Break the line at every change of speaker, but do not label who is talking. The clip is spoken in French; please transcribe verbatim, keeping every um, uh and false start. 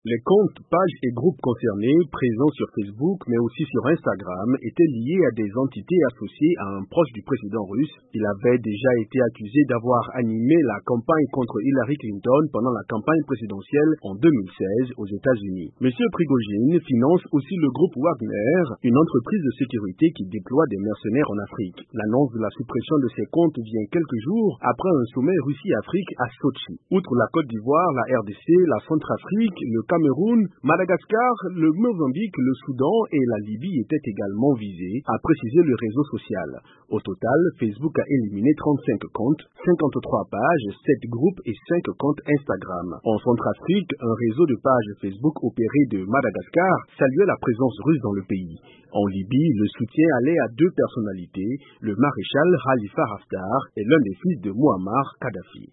Les comptes, pages et groupes concernés, présents sur Facebook mais aussi sur Instagram, étaient liés à des entités associées à un proche du président russe. Il avait déjà été accusé d'avoir animé la campagne contre Hillary Clinton pendant la campagne présidentielle en deux mille seize aux États-Unis. Monsieur Prigojine finance aussi le groupe Wagner, une entreprise de sécurité qui déploie des mercenaires en Afrique. L'annonce de la suppression de ces comptes vient quelques jours après un sommet Russie-Afrique à Sochi. Outre la Côte d'Ivoire, la R D C, la Centrafrique, le Cameroun, Madagascar, le Mozambique, le Soudan et la Libye étaient également visés, a précisé le réseau social. Au total, Facebook a éliminé trente-cinq comptes, cinquante-trois pages, sept groupes et cinq comptes Instagram. En Centrafrique, un réseau de pages Facebook opéré de Madagascar saluait la présence russe dans le pays. En Libye, le soutien allait à deux personnalités, le maréchal Khalifa Haftar et l'un des fils de Mouammar Kadhafi.